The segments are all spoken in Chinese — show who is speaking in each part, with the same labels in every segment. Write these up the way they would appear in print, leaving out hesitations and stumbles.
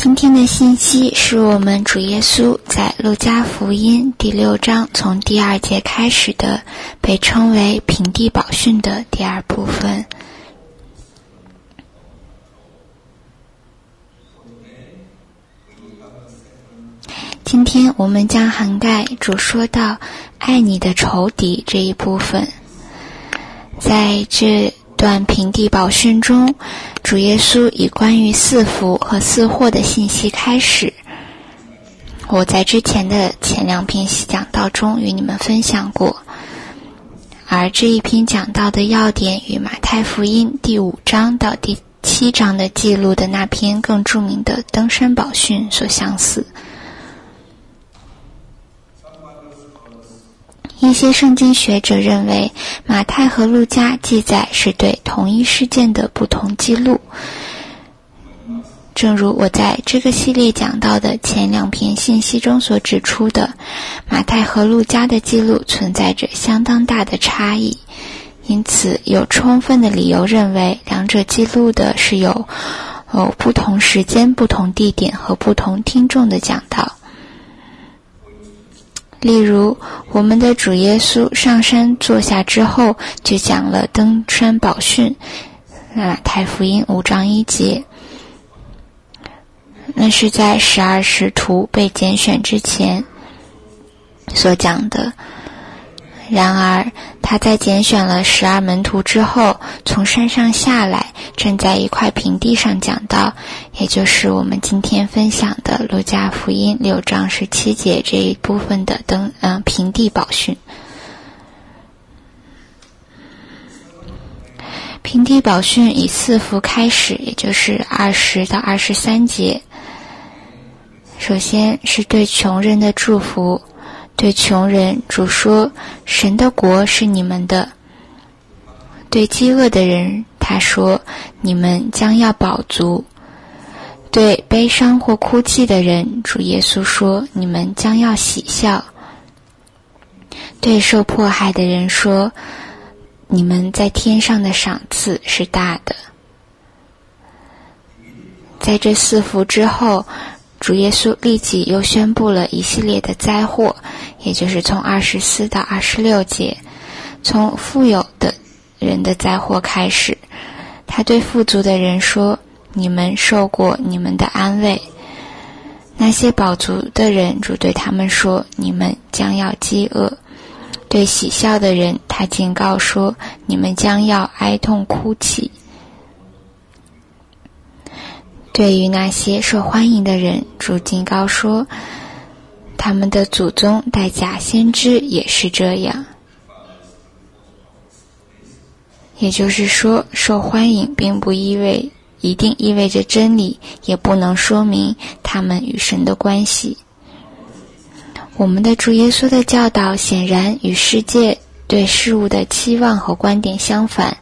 Speaker 1: 今天的信息是我们主耶稣在路加福音第6章从第2节开始的，被称为平地宝训的第2部分。今天我们将涵盖主说到爱你的仇敌这一部分。在这段平地宝训中，主耶稣以关于四福和四祸的信息开始。我在之前的前2篇讲道中与你们分享过，而这一篇讲道的要点与马太福音第5章到第7章的记录的那篇更著名的登山宝训所相似。一些圣经学者认为，马太和路加记载是对同一事件的不同记录。正如我在这个系列讲到的前2篇信息中所指出的，马太和路加的记录存在着相当大的差异，因此有充分的理由认为两者记录的是有不同时间、不同地点和不同听众的讲道。例如，我们的主耶稣上山坐下之后，就讲了登山宝训，马太福音5章1节。那是在12使徒被拣选之前所讲的。然而，他在拣选了12门徒之后，从山上下来，站在一块平地上讲道，也就是我们今天分享的路加福音6章17节这一部分的平地宝训。平地宝训以4福开始，也就是20到23节。首先是对穷人的祝福。对穷人，主说，神的国是你们的。对饥饿的人，他说，你们将要饱足。对悲伤或哭泣的人，主耶稣说，你们将要喜笑。对受迫害的人说，你们在天上的赏赐是大的。在这4福之后，主耶稣立即又宣布了一系列的灾祸，也就是从24到26节，从富有的人的灾祸开始。他对富足的人说，你们受过你们的安慰。那些饱足的人，主对他们说，你们将要饥饿。对喜笑的人，他警告说，你们将要哀痛哭泣。对于那些受欢迎的人，主警告说，他们的祖宗带假先知也是这样。也就是说，受欢迎并不一定意味着真理，也不能说明他们与神的关系。我们的主耶稣的教导显然与世界对事物的期望和观点相反。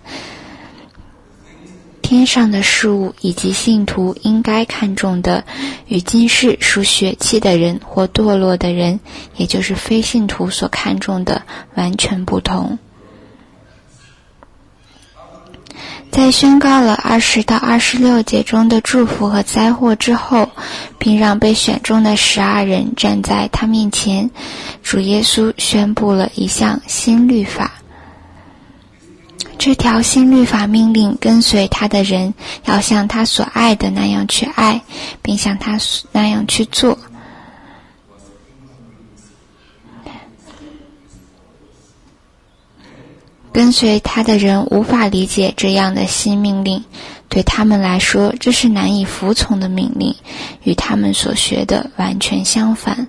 Speaker 1: 天上的事物以及信徒应该看重的，与今世属血气的人或堕落的人，也就是非信徒所看重的完全不同。在宣告了20到26节中的祝福和灾祸之后，并让被选中的12人站在他面前，主耶稣宣布了一项新律法。这条新律法命令跟随他的人要像他所爱的那样去爱，并像他那样去做。跟随他的人无法理解这样的新命令，对他们来说，这是难以服从的命令，与他们所学的完全相反。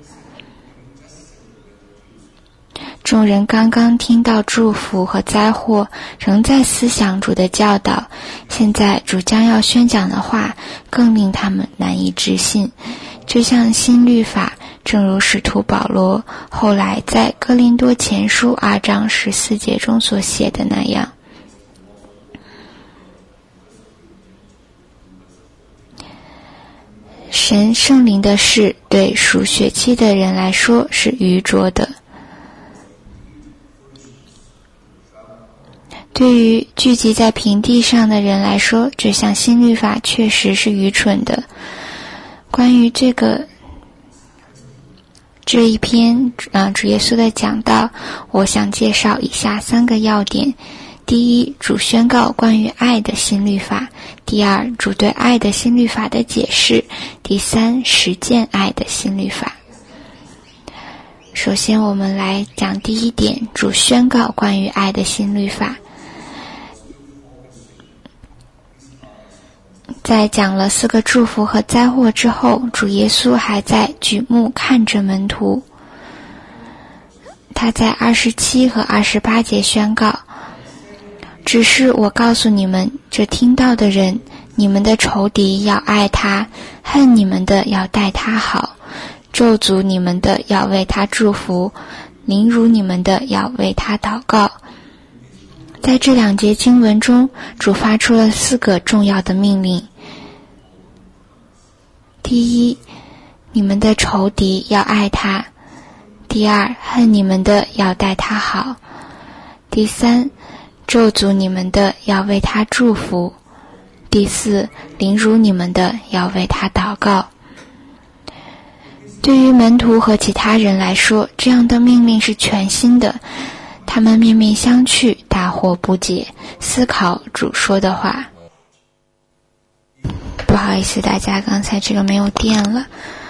Speaker 1: 众人刚刚听到祝福和灾祸，仍在思想主的教导，现在主将要宣讲的话更令他们难以置信。这项新律法，正如使徒保罗后来在哥林多前书2章14节中所写的那样，神圣灵的事对属血气的人来说是愚拙的。对于聚集在平地上的人来说，这项新律法确实是愚蠢的。 关于这一篇主耶稣的讲道，我想介绍以下3个要点。第一，主宣告关于爱的新律法；第二，主对爱的新律法的解释；第三，实践爱的新律法。首先我们来讲第一点，主宣告关于爱的新律法。在讲了4个祝福和灾祸之后，主耶稣还在举目看着门徒。他在27和28节宣告，只是我告诉你们，这听到的人，你们的仇敌要爱他，恨你们的要待他好，咒诅你们的要为他祝福，凌辱你们的要为他祷告。在这2节经文中，主发出了4个重要的命令。第一，你们的仇敌要爱他；第二，恨你们的要待他好；第三，咒诅你们的要为他祝福；第四，凌辱你们的要为他祷告。对于门徒和其他人来说，这样的命令是全新的，他们面面相觑，大惑不解，思考主说的话。不好意思，大家刚才这个没有电了。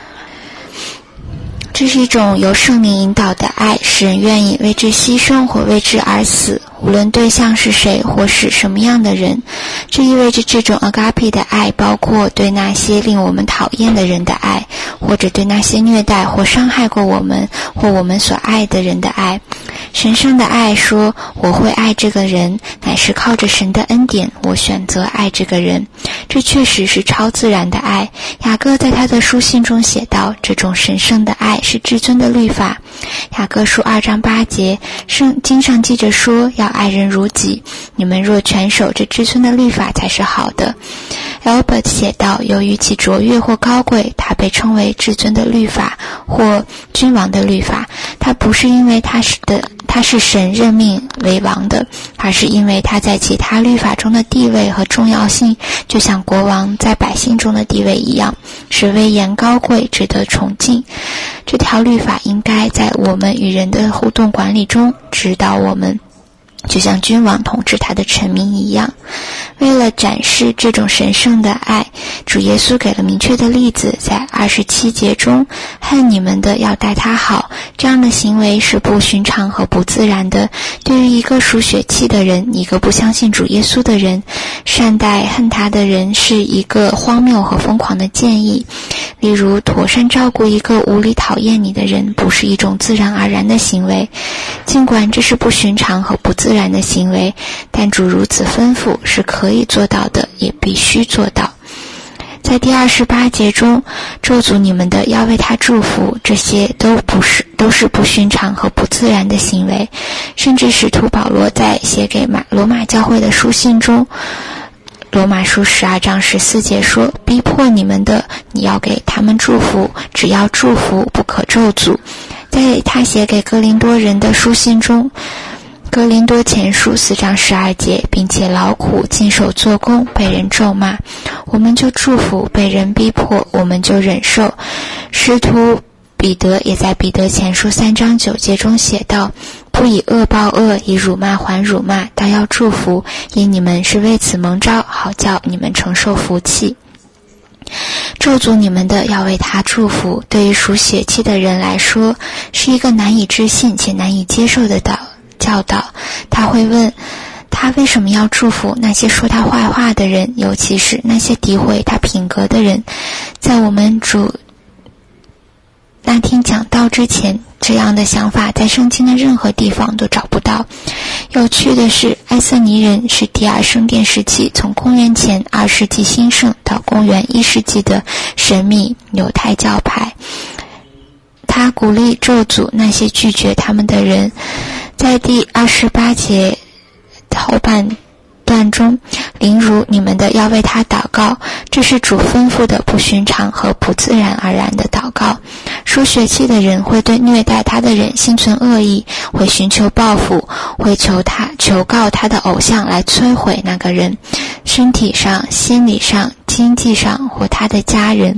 Speaker 1: 这是一种由圣灵引导的爱，使人愿意为之牺牲或为之而死，无论对象是谁或是什么样的人。这意味着这种 agape 的爱包括对那些令我们讨厌的人的爱，或者对那些虐待或伤害过我们或我们所爱的人的爱。神圣的爱说，我会爱这个人，乃是靠着神的恩典，我选择爱这个人。这确实是超自然的爱。雅各在他的书信中写道，这种神圣的爱是至尊的律法。雅各书2章8节，圣经上记着说，要爱人如己，你们若全守这至尊的律法才是好的。Albert 写道，由于其卓越或高贵，它被称为至尊的律法或君王的律法。它不是因为它是神任命为王的，而是因为它在其他律法中的地位和重要性，就像国王在百姓中的地位一样，是威严高贵，值得崇敬。这条律法应该在我们与人的互动管理中指导我们，就像君王统治他的臣民一样。为了展示这种神圣的爱，主耶稣给了明确的例子，在27节中，恨你们的要待他好，这样的行为是不寻常和不自然的。对于一个属血气的人，一个不相信主耶稣的人，善待恨他的人是一个荒谬和疯狂的建议。例如，妥善照顾一个无理讨厌你的人，不是一种自然而然的行为。尽管这是不寻常和不自然的行为，但主如此吩咐，是可以做到的，也必须做到。在第28节中，咒诅你们的要为他祝福，这些都是不寻常和不自然的行为。甚至使徒保罗在写给罗马教会的书信中，罗马书12章14节说，逼迫你们的，你要给他们祝福，只要祝福，不可咒诅。在他写给哥林多人的书信中，哥林多前书4章12节，并且劳苦尽手做工，被人咒骂，我们就祝福；被人逼迫，我们就忍受。使徒彼得也在彼得前书3章9节中写道，不以恶报恶，以辱骂还辱骂，倒要祝福，因你们是为此蒙召，好叫你们承受福气。咒诅你们的要为他祝福，对于属血气的人来说，是一个难以置信且难以接受的教导。他会问，他为什么要祝福那些说他坏话的人，尤其是那些诋毁他品格的人？在我们主那天讲道之前，这样的想法在圣经的任何地方都找不到。有趣的是，埃瑟尼人是第2圣殿时期从公元前2世纪兴盛到公元1世纪的神秘犹太教派。他鼓励咒诅那些拒绝他们的人。在第28节后半段中，凌辱你们的要为他祷告，这是主吩咐的不寻常和不自然而然的祷告。属血气的人会对虐待他的人心存恶意，会寻求报复，会求告他的偶像来摧毁那个人，身体上、心理上、经济上或他的家人。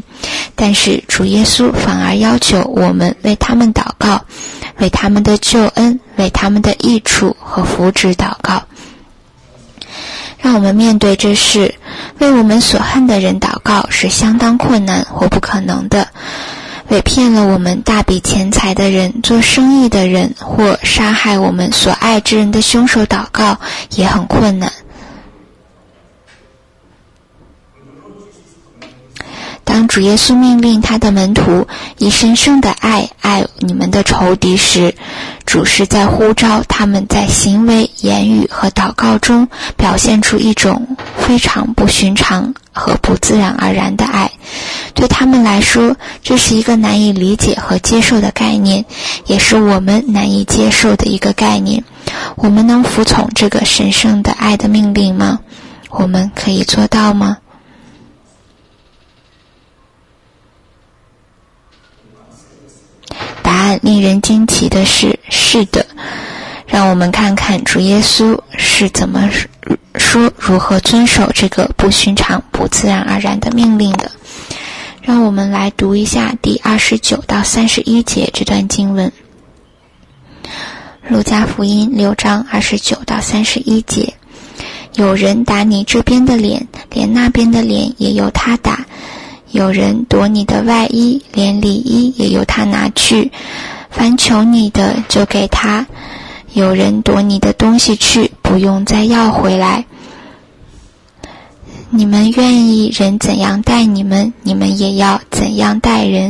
Speaker 1: 但是主耶稣反而要求我们为他们祷告，为他们的救恩，为他们的益处和福祉祷告。让我们面对这事，为我们所恨的人祷告是相当困难或不可能的。为骗了我们大笔钱财的人、做生意的人或杀害我们所爱之人的凶手祷告也很困难。当主耶稣命令他的门徒以神圣的爱爱你们的仇敌时，主是在呼召他们在行为、言语和祷告中表现出一种非常不寻常和不自然而然的爱。对他们来说，这是一个难以理解和接受的概念，也是我们难以接受的一个概念。我们能服从这个神圣的爱的命令吗？我们可以做到吗？答案令人惊奇的是，是的。让我们看看主耶稣是怎么说如何遵守这个不寻常、不自然而然的命令的。让我们来读一下第29到31节这段经文。路加福音6章29到31节。有人打你这边的脸，连那边的脸也由他打；有人夺你的外衣，连里衣也由他拿去。凡求你的就给他，有人夺你的东西去，不用再要回来。你们愿意人怎样待你们，你们也要怎样待人。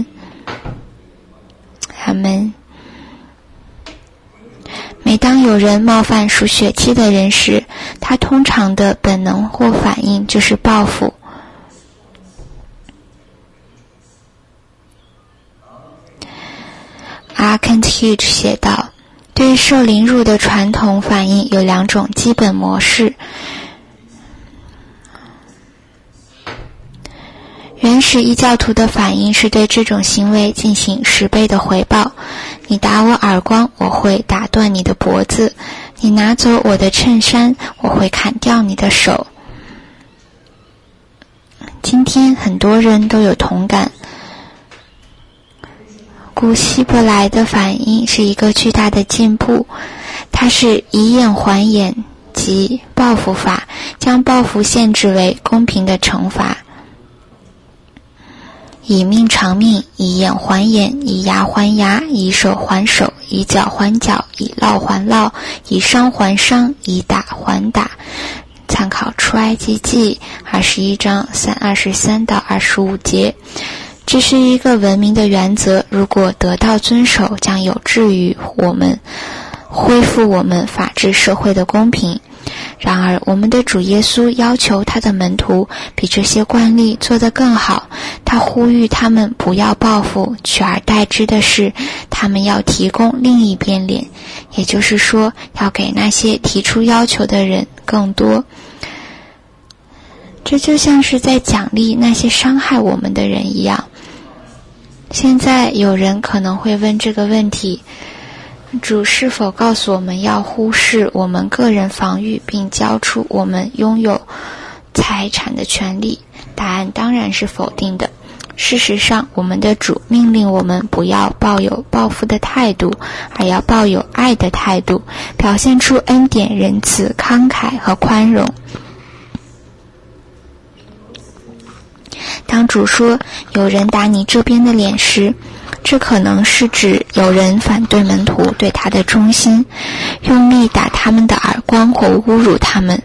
Speaker 1: 阿们。每当有人冒犯属血气的人时，他通常的本能或反应就是报复。Kent Hughes 写道，对受凌辱的传统反应有2种基本模式。原始异教徒的反应是对这种行为进行10倍的回报。你打我耳光，我会打断你的脖子；你拿走我的衬衫，我会砍掉你的手。今天很多人都有同感。古希伯来的反应是一个巨大的进步，它是以眼还眼，即报复法，将报复限制为公平的惩罚。以命偿命，以眼还眼，以牙还牙，以手还手，以脚还脚，以烙还烙，以伤还伤，以打还打。参考出埃及记21章23到25节。这是一个文明的原则，如果得到遵守，将有助于我们恢复我们法治社会的公平。然而，我们的主耶稣要求他的门徒比这些惯例做得更好。他呼吁他们不要报复，取而代之的是，他们要提供另一边脸，也就是说，要给那些提出要求的人更多。这就像是在奖励那些伤害我们的人一样。现在有人可能会问这个问题：主是否告诉我们要忽视我们个人防御，并交出我们拥有财产的权利？答案当然是否定的。事实上，我们的主命令我们不要抱有报复的态度，而要抱有爱的态度，表现出恩典、仁慈、慷慨和宽容。当主说有人打你这边的脸时，这可能是指有人反对门徒对他的忠心，用力打他们的耳光或侮辱他们。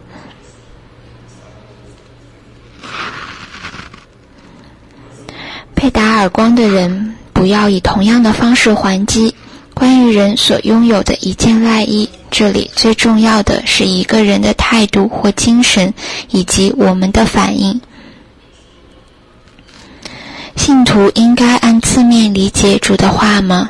Speaker 1: 被打耳光的人不要以同样的方式还击。关于人所拥有的一件外衣，这里最重要的是一个人的态度或精神，以及我们的反应。信徒应该按字面理解主的话吗？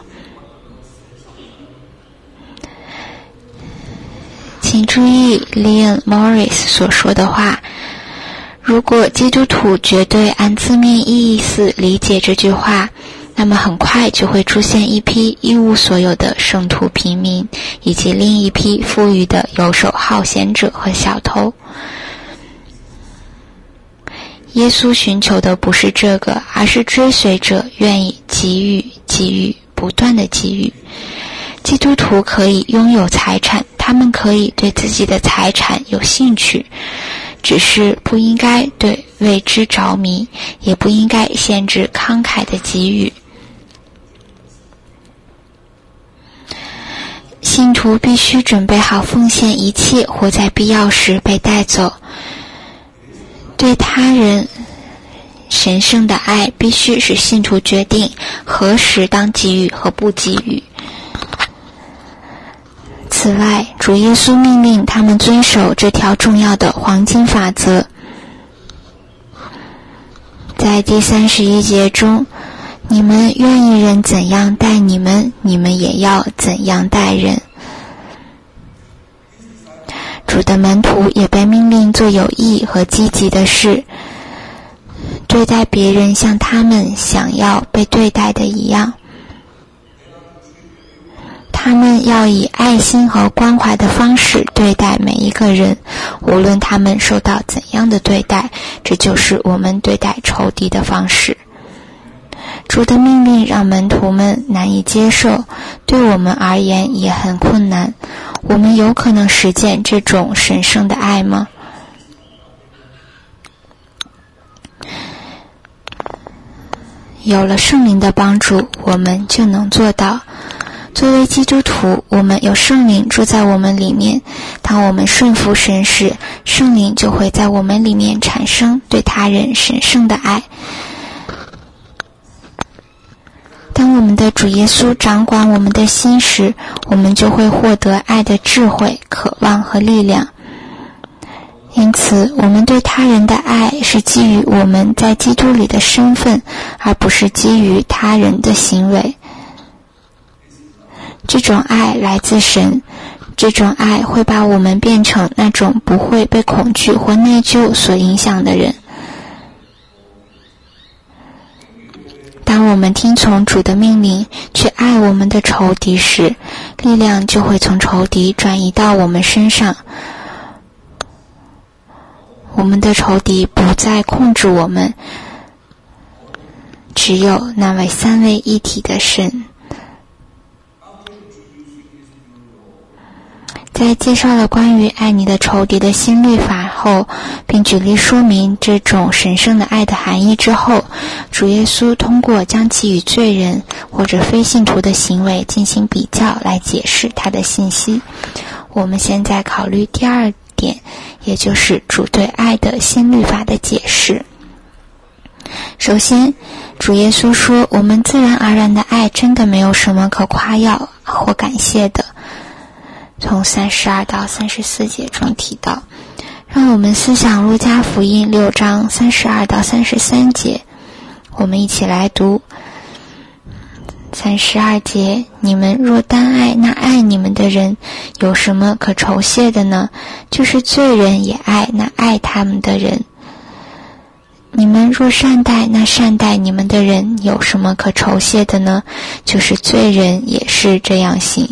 Speaker 1: 请注意 Leon Morris 所说的话，如果基督徒绝对按字面意思理解这句话，那么很快就会出现一批一无所有的圣徒平民，以及另一批富裕的游手好闲者和小偷。 耶稣寻求的不是这个，而是追随者愿意给予，不断的给予。基督徒可以拥有财产，他们可以对自己的财产有兴趣，只是不应该对未知着迷，也不应该限制慷慨的给予。信徒必须准备好奉献一切，或在必要时被带走。对他人神圣的爱必须使信徒决定何时当给予和不给予。此外，主耶稣命令他们遵守这条重要的黄金法则。在第31节中，你们愿意人怎样待你们，你们也要怎样待人。主的门徒也被命令做有益和积极的事，对待别人像他们想要被对待的一样。他们要以爱心和关怀的方式对待每一个人，无论他们受到怎样的对待，这就是我们对待仇敌的方式。主的命令让门徒们难以接受，对我们而言也很困难。我们有可能实践这种神圣的爱吗？有了圣灵的帮助，我们就能做到。作为基督徒，我们有圣灵住在我们里面，当我们顺服神时，圣灵就会在我们里面产生对他人神圣的爱。当我们的主耶稣掌管我们的心时，我们就会获得爱的智慧、渴望和力量。因此，我们对他人的爱是基于我们在基督里的身份，而不是基于他人的行为。这种爱来自神，这种爱会把我们变成那种不会被恐惧或内疚所影响的人。当我们听从主的命令，去爱我们的仇敌时，力量就会从仇敌转移到我们身上。我们的仇敌不再控制我们，只有那位三位一体的神。在介绍了关于爱你的仇敌的新律法后，并举例说明这种神圣的爱的含义之后，主耶稣通过将其与罪人或者非信徒的行为进行比较来解释他的信息。我们现在考虑第二点，也就是主对爱的新律法的解释。首先，主耶稣说，我们自然而然的爱真的没有什么可夸耀或感谢的。从32到34节中提到，让我们思想路加福音6章32到33节，我们一起来读。32节，你们若单爱那爱你们的人，有什么可酬谢的呢？就是罪人也爱那爱他们的人。你们若善待那善待你们的人，有什么可酬谢的呢？就是罪人也是这样行。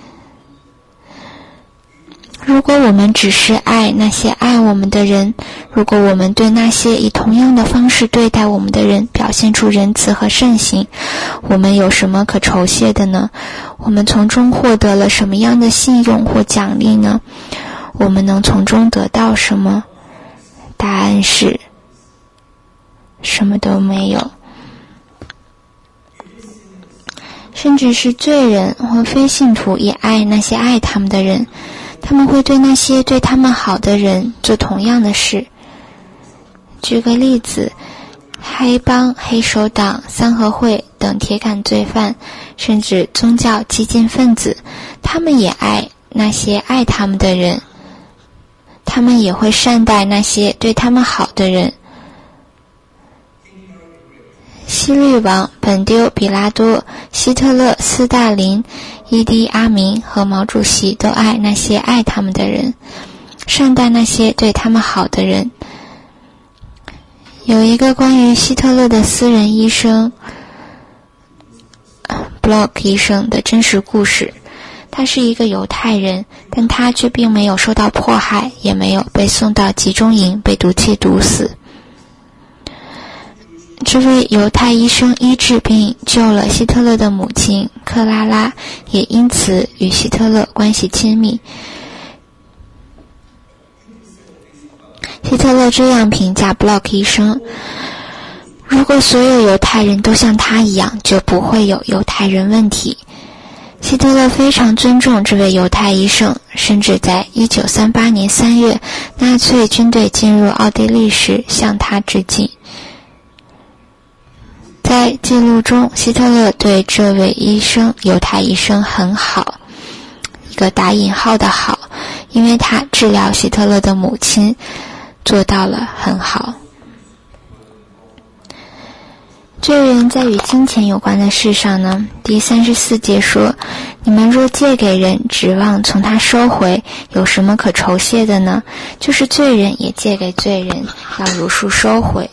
Speaker 1: 如果我们只是爱那些爱我们的人，如果我们对那些以同样的方式对待我们的人表现出仁慈和善行，我们有什么可酬谢的呢？我们从中获得了什么样的信用或奖励呢？我们能从中得到什么？答案是什么都没有。甚至是罪人或非信徒也爱那些爱他们的人，他们会对那些对他们好的人做同样的事。举个例子，黑帮、黑手党、三合会等铁杆罪犯，甚至宗教激进分子，他们也爱那些爱他们的人，他们也会善待那些对他们好的人。希律王、本丢、比拉多、希特勒、斯大林、伊迪阿明和毛主席都爱那些爱他们的人，善待那些对他们好的人。有一个关于希特勒的私人医生 Block 医生的真实故事。他是一个犹太人，但他却并没有受到迫害，也没有被送到集中营被毒气毒死。 这位犹太医生医治并救了希特勒的母亲克拉拉，也因此与希特勒关系亲密。希特勒这样评价布洛克医生：如果所有犹太人都像他一样，就不会有犹太人问题。希特勒非常尊重这位犹太医生，甚至在1938年3月，纳粹军队进入奥地利时向他致敬。在记录中，希特勒对这位犹太医生很好，一个打引号的好，因为他治疗希特勒的母亲做到了很好。罪人在与金钱有关的事上呢，第34节说：你们若借给人，指望从他收回，有什么可酬谢的呢？就是罪人也借给罪人，要如数收回。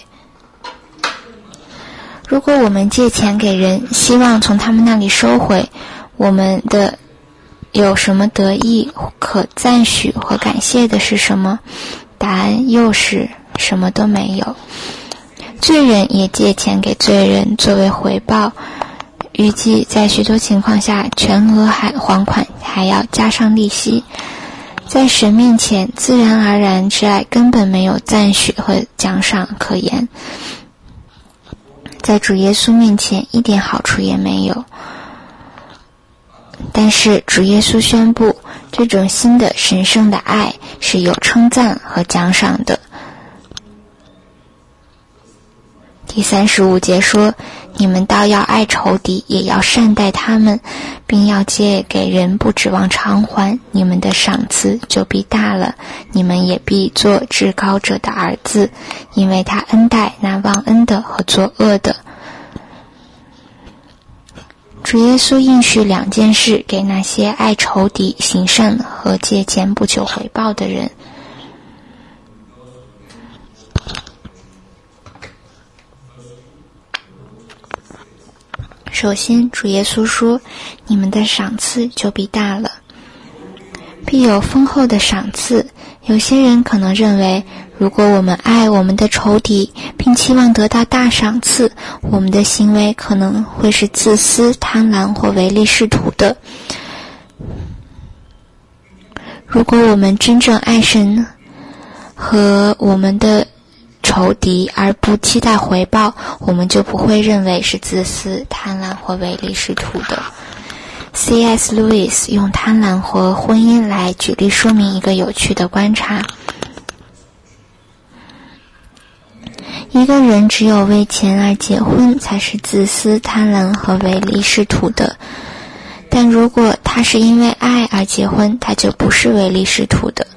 Speaker 1: 如果我们借钱给人，希望从他们那里收回，我们的有什么得意可赞许或感谢的是什么？答案又是什么都没有。罪人也借钱给罪人作为回报，预计在许多情况下全额还款，还要加上利息。在神面前，自然而然之爱根本没有赞许和奖赏可言，在主耶稣面前一点好处也没有。但是主耶稣宣布，这种新的神圣的爱是有称赞和奖赏的。第35节说：你们倒要爱仇敌，也要善待他们，并要借给人，不指望偿还，你们的赏赐就必大了，你们也必做至高者的儿子，因为他恩待那忘恩的和作恶的。主耶稣应许2件事给那些爱仇敌、行善和借钱不求回报的人。首先，主耶稣说：你们的赏赐就必大了，必有丰厚的赏赐。有些人可能认为，如果我们爱我们的仇敌，并期望得到大赏赐，我们的行为可能会是自私、贪婪或唯利是图的。如果我们真正爱神和我们的仇敌而不期待回报，我们就不会认为是自私、贪婪或唯利是图的。C.S. Lewis 用贪婪和婚姻来举例说明一个有趣的观察。一个人只有为钱而结婚才是自私、贪婪和唯利是图的，但如果他是因为爱而结婚，他就不是唯利是图的。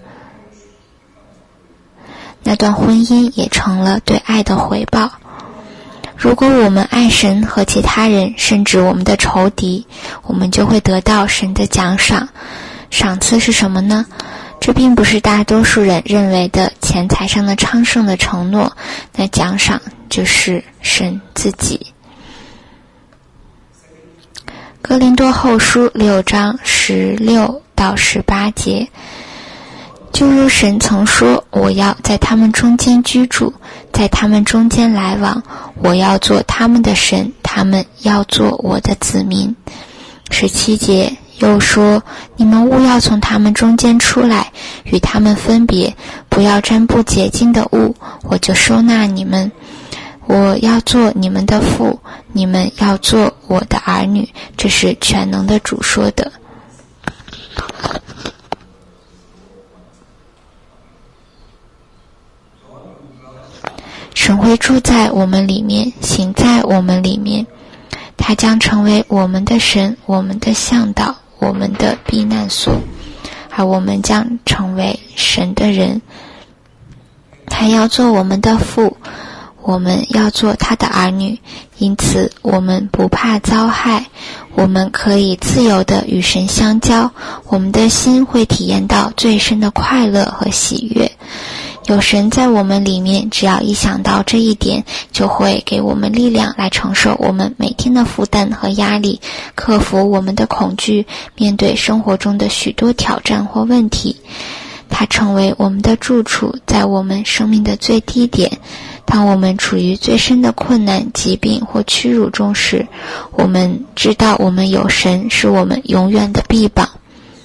Speaker 1: 那段婚姻也成了对爱的回报。如果我们爱神和其他人，甚至我们的仇敌，我们就会得到神的奖赏。赏赐是什么呢？这并不是大多数人认为的钱财上的昌盛的承诺，那奖赏就是神自己。哥林多后书6章16到18节，就如神曾说，我要在他们中间居住，在他们中间来往，我要做他们的神，他们要做我的子民。17节又说，你们务要从他们中间出来，与他们分别，不要沾不洁净的物，我就收纳你们。我要做你们的父，你们要做我的儿女，这是全能的主说的。神会住在我们里面，行在我们里面，他将成为我们的神，我们的向导，我们的避难所，而我们将成为神的人。他要做我们的父，我们要做他的儿女，因此我们不怕遭害，我们可以自由地与神相交，我们的心会体验到最深的快乐和喜悦。有神在我们里面，只要一想到这一点，就会给我们力量来承受我们每天的负担和压力，克服我们的恐惧，面对生活中的许多挑战或问题。它成为我们的住处，在我们生命的最低点， 当我们处于最深的困难、疾病或屈辱中时，我们知道我们有神是我们永远的臂膀，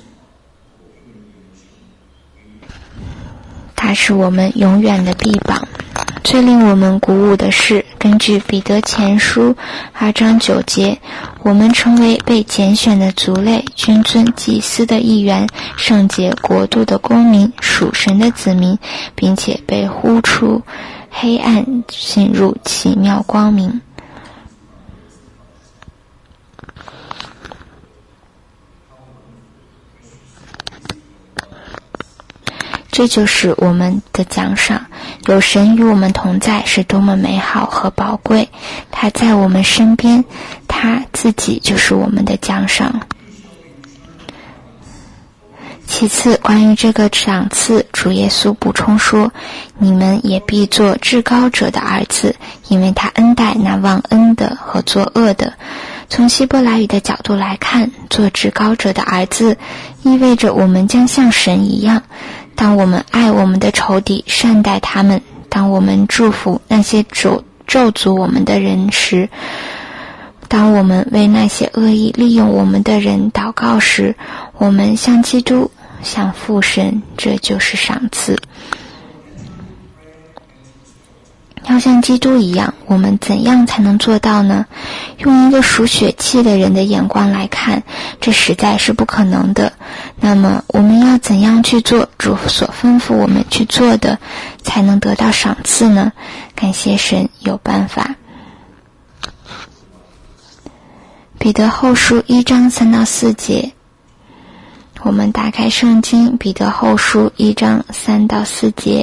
Speaker 1: 他是我们永远的臂膀。最令我们鼓舞的是，根据彼得前书2章9节，我们成为被拣选的族类、君尊祭司的一员、圣洁国度的公民、属神的子民，并且被呼出黑暗，进入奇妙光明。这就是我们的奖赏，有神与我们同在是多么美好和宝贵，他在我们身边，他自己就是我们的奖赏。其次，关于这个赏赐，主耶稣补充说，你们也必做至高者的儿子，因为他恩待那忘恩的和作恶的。从希伯来语的角度来看，做至高者的儿子意味着我们将像神一样，当我们爱我们的仇敌，善待他们，当我们祝福那些咒诅我们的人时，当我们为那些恶意利用我们的人祷告时，我们像基督，像父神，这就是赏赐。要像基督一样，我们怎样才能做到呢？用一个属血气的人的眼光来看，这实在是不可能的。那么我们要怎样去做主所吩咐我们去做的，才能得到赏赐呢？感谢神有办法。彼得后书1章3到4节，我们打开圣经，彼得后书1章3到4节。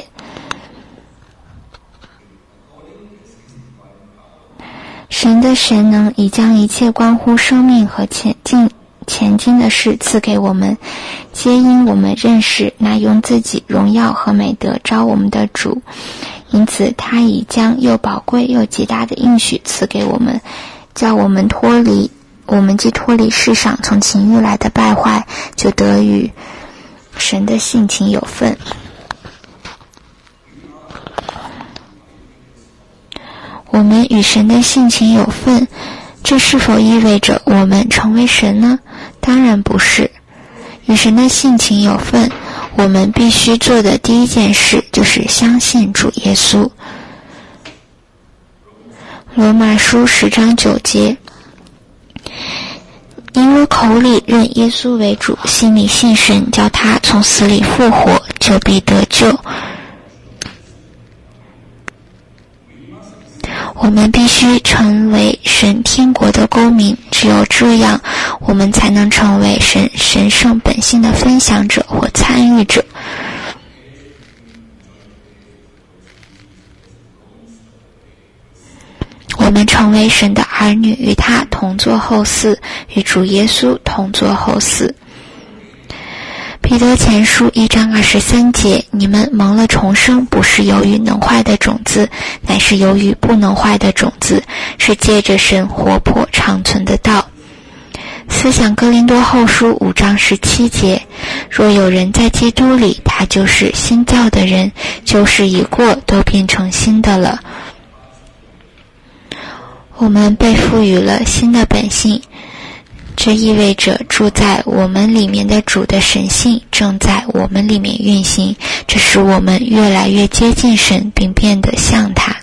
Speaker 1: 神的神能已将一切关乎生命和前进的事赐给我们，皆因我们认识那用自己荣耀和美德召我们的主，因此他已将又宝贵又极大的应许赐给我们，叫我们既脱离世上从情欲来的败坏，就得与神的性情有份。我们与神的性情有份，这是否意味着我们成为神呢？当然不是。与神的性情有份，我们必须做的第一件事就是相信主耶稣。罗马书10章9节，因为口里认耶稣为主，心里信神，叫他从死里复活，就必得救。我们必须成为神天国的公民，只有这样，我们才能成为神圣本性的分享者或参与者。我们成为神的儿女，与他同作后嗣，与主耶稣同作后嗣。彼得前书1章23节，你们蒙了重生，不是由于能坏的种子，乃是由于不能坏的种子，是借着神活泼长存的道。思想哥林多后书5章17节，若有人在基督里，他就是新造的人，旧事已过，都变成新的了。我们被赋予了新的本性，这意味着住在我们里面的主的神性正在我们里面运行，这使我们越来越接近神，并变得像他。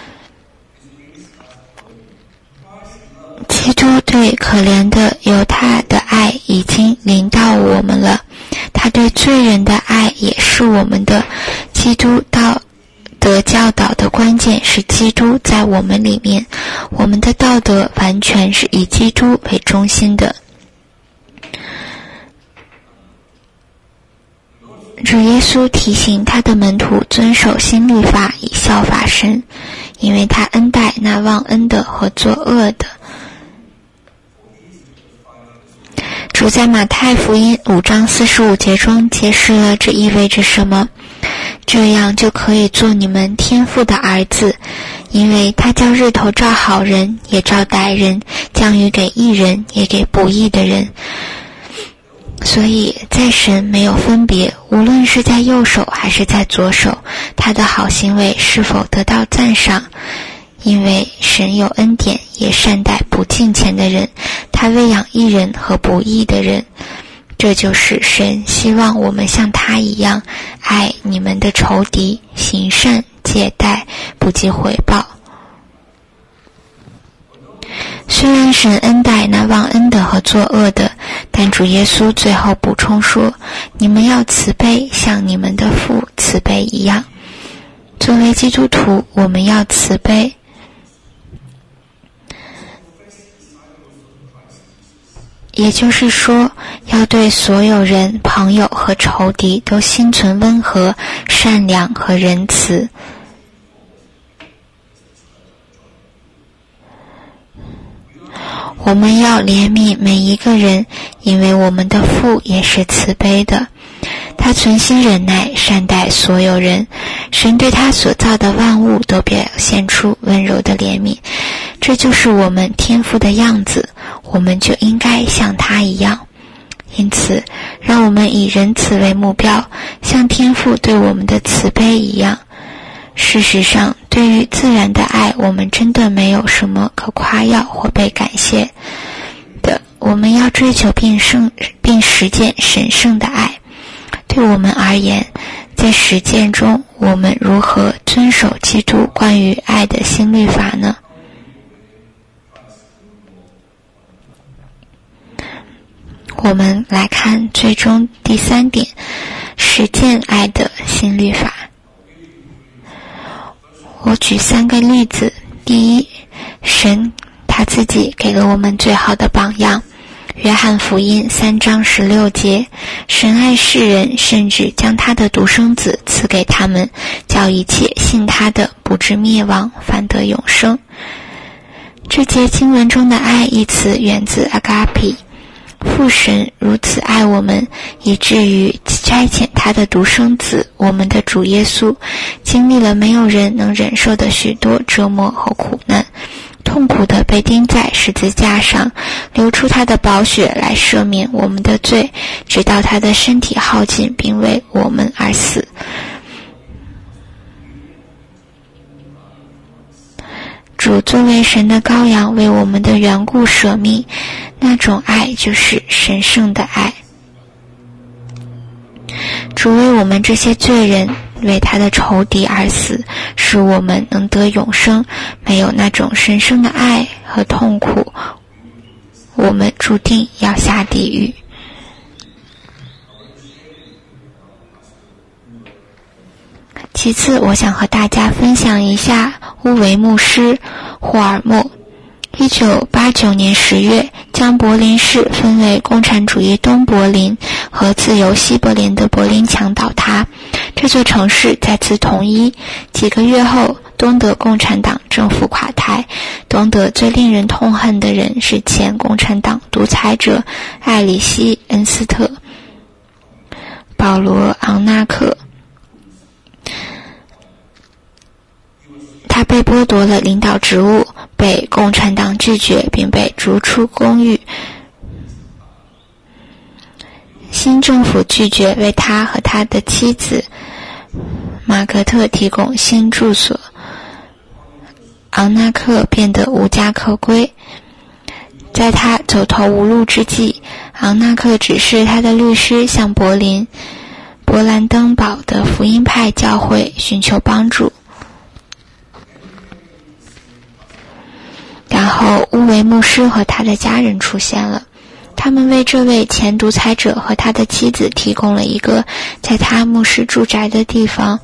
Speaker 1: 基督对可怜的犹太的爱已经临到我们了，他对罪人的爱也是我们的。基督道德教导的关键是基督在我们里面，我们的道德完全是以基督为中心的。主耶稣提醒他的门徒遵守新律法，以效法神，因为他恩待那忘恩的和作恶的。主在马太福音5章45节中揭示了这意味着什么，这样就可以做你们天父的儿子，因为他叫日头照好人，也照歹人，降雨给义人，也给不义的人。 所以在神没有分别，无论是在右手还是在左手，他的好行为是否得到赞赏。因为神有恩典，也善待不敬虔的人，他喂养义人和不义的人。这就是神希望我们像他一样，爱你们的仇敌，行善，借贷，不计回报。虽然神恩待那忘恩的和作恶的，但主耶稣最后补充说，你们要慈悲，像你们的父慈悲一样。作为基督徒，我们要慈悲。也就是说，要对所有人、朋友和仇敌都心存温和、善良和仁慈。我们要怜悯每一个人，因为我们的父也是慈悲的。他存心忍耐，善待所有人。神对他所造的万物都表现出温柔的怜悯，这就是我们天父的样子，我们就应该像他一样。因此，让我们以仁慈为目标，像天父对我们的慈悲一样。事实上，对于自然的爱，我们真的没有什么可夸耀或被感谢的。我们要追求并实践神圣的爱。对我们而言，在实践中，我们如何遵守基督关于爱的新律法呢？我们来看最终第3点，实践爱的新律法。我举3个例子。第一，神他自己给了我们最好的榜样。约翰福音3章16节，神爱世人，甚至将他的独生子赐给他们，叫一切信他的不至灭亡，反得永生。这节经文中的爱一词源自阿嘎皮，父神如此爱我们，以至于差遣他的独生子，我们的主耶稣，经历了没有人能忍受的许多折磨和苦难，痛苦地被钉在十字架上，流出他的宝血来赦免我们的罪，直到他的身体耗尽，并为我们而死。主作为神的羔羊，为我们的缘故舍命，那种爱就是神圣的爱。主为我们这些罪人，为他的仇敌而死，使我们能得永生。没有那种神圣的爱和痛苦，我们注定要下地狱。其次，我想和大家分享一下乌维牧师霍尔默。1989年10月，将柏林市分为共产主义东柏林和自由西柏林的柏林墙倒塌，这座城市再次统一。几个月后，东德共产党政府垮台。东德最令人痛恨的人是前共产党独裁者艾里希·恩斯特·保罗·昂纳克。他被剥夺了领导职务，被共产党拒绝，并被逐出公寓。新政府拒绝为他和他的妻子马格特提供新住所，昂纳克变得无家可归。在他走投无路之际，昂纳克指示他的律师向柏兰登堡的福音派教会寻求帮助。然后乌维牧师和他的家人出现了，他们为这位前独裁者和他的妻子提供了一个在他牧师住宅的地方。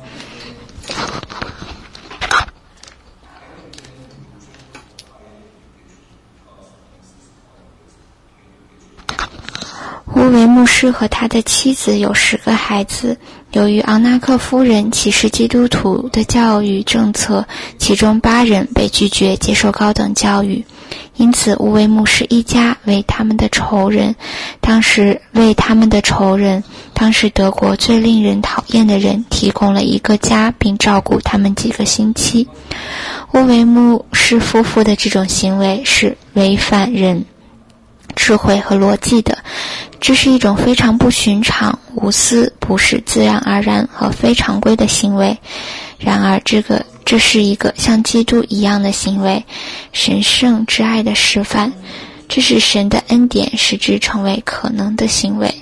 Speaker 1: 乌维牧师和他的妻子有10个孩子。由于昂纳克夫人歧视基督徒的教育政策，其中8人被拒绝接受高等教育，因此乌维牧师一家为他们的仇人，当时德国最令人讨厌的人提供了一个家，并照顾他们几个星期。乌维牧师夫妇的这种行为是违反人智慧和逻辑的， 这是一种非常不寻常、无私、不是自然而然和非常规的行为。然而这是一个像基督一样的行为，神圣之爱的示范。这是神的恩典使之成为可能的行为。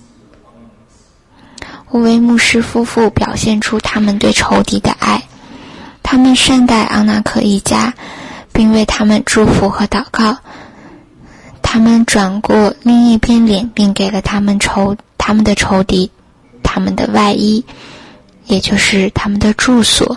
Speaker 1: 五位牧师夫妇表现出他们对仇敌的爱，他们善待昂纳克一家，并为他们祝福和祷告。他们转过另一边脸，并给了他们的仇敌他们的外衣，也就是他们的住所。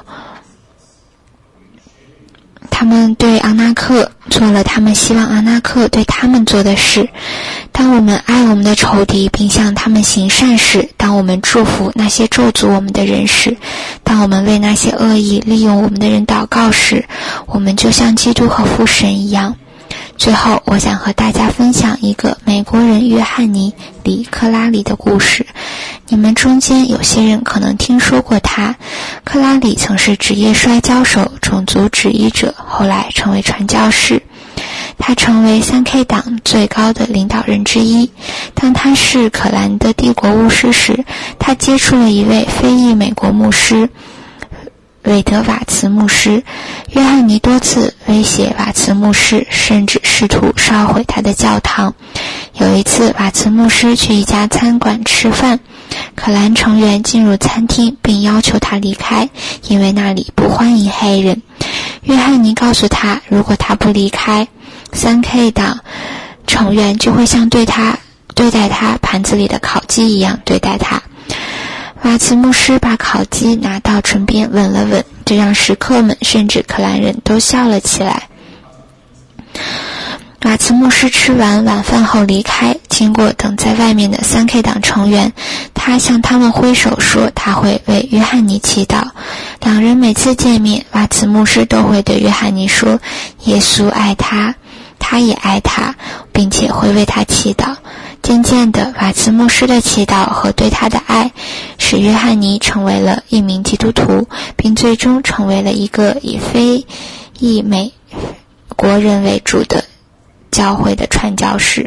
Speaker 1: 他们对昂纳克做了他们希望昂纳克对他们做的事。当我们爱我们的仇敌并向他们行善时，当我们祝福那些咒诅我们的人时，当我们为那些恶意利用我们的人祷告时，我们就像基督和父神一样。最后，我想和大家分享一个美国人约翰尼·里克拉里的故事。你们中间有些人可能听说过他。克拉里曾是职业摔跤手、种族主义者，后来成为传教士。他成为3K 党最高的领导人之一。当他是可兰的帝国巫师时，他接触了一位非裔美国牧师韦德瓦茨牧师。约翰尼多次威胁瓦茨牧师，甚至试图烧毁他的教堂。有一次，瓦茨牧师去一家餐馆吃饭，可兰成员进入餐厅并要求他离开，因为那里不欢迎黑人。约翰尼告诉他，如果他不离开，3K 党成员就会像对待他盘子里的烤鸡一样对待他。瓦茨牧师把烤鸡拿到唇边吻了吻，这让食客们甚至克兰人都笑了起来。瓦茨牧师吃完晚饭后离开，经过等在外面的3K 党成员，他向他们挥手说他会为约翰尼祈祷。两人每次见面，瓦茨牧师都会对约翰尼说，耶稣爱他，他也爱他，并且会为他祈祷。渐渐的，瓦茨牧师的祈祷和对他的爱使约翰尼成为了一名基督徒，并最终成为了一个以非裔美国人为主的教会的传教士。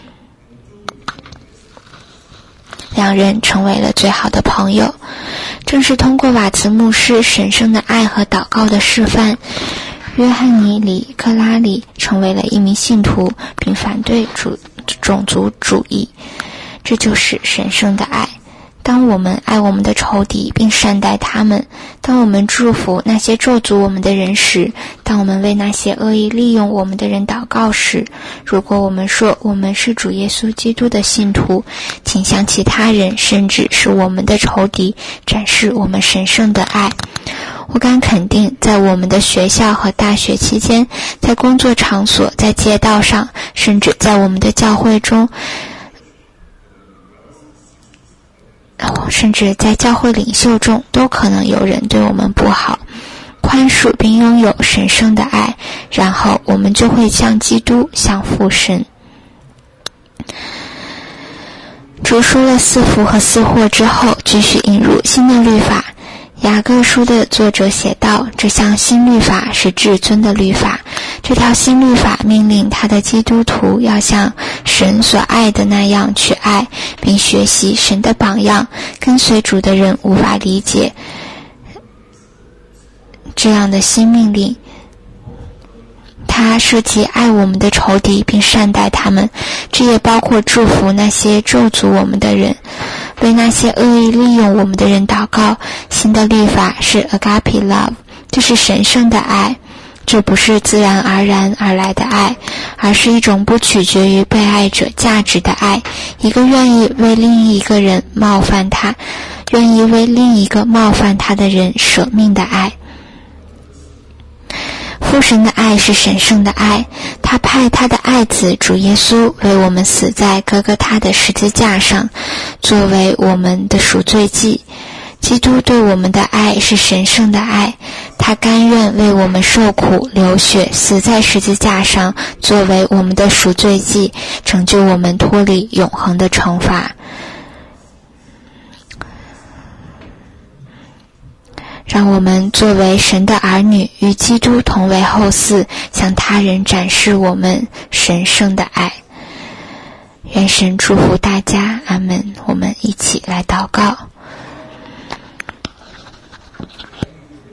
Speaker 1: 两人成为了最好的朋友。正是通过瓦茨牧师神圣的爱和祷告的示范，约翰尼·里克拉里成为了一名信徒，并反对种族主义。这就是神圣的爱。当我们爱我们的仇敌并善待他们，当我们祝福那些咒诅我们的人时，当我们为那些恶意利用我们的人祷告时，如果我们说我们是主耶稣基督的信徒，请向其他人，甚至是我们的仇敌，展示我们神圣的爱。我敢肯定，在我们的学校和大学期间，在工作场所，在街道上，甚至在我们的教会中，甚至在教会领袖中，都可能有人对我们不好。宽恕并拥有神圣的爱，然后我们就会像基督，像父神。主说了4福和4祸之后，继续引入新的律法。雅各书的作者写道，这项新律法是至尊的律法。这条新律法命令他的基督徒要像神所爱的那样去爱，并学习神的榜样。跟随主的人无法理解这样的新命令。它涉及爱我们的仇敌并善待他们，这也包括祝福那些咒诅我们的人，为那些恶意利用我们的人祷告。新的律法是 Agape Love， 这是神圣的爱。这不是自然而然而来的爱，而是一种不取决于被爱者价值的爱，一个愿意为另一个人冒犯他，愿意为另一个冒犯他的人舍命的爱。父神的爱是神圣的爱，他派他的爱子主耶稣为我们死在哥哥他的十字架上，作为我们的赎罪祭。基督对我们的爱是神圣的爱，他甘愿为我们受苦流血，死在十字架上，作为我们的赎罪祭，拯救我们脱离永恒的惩罚。让我们作为神的儿女，与基督同为后嗣，向他人展示我们神圣的爱。 愿神祝福大家，阿们。我们一起来祷告。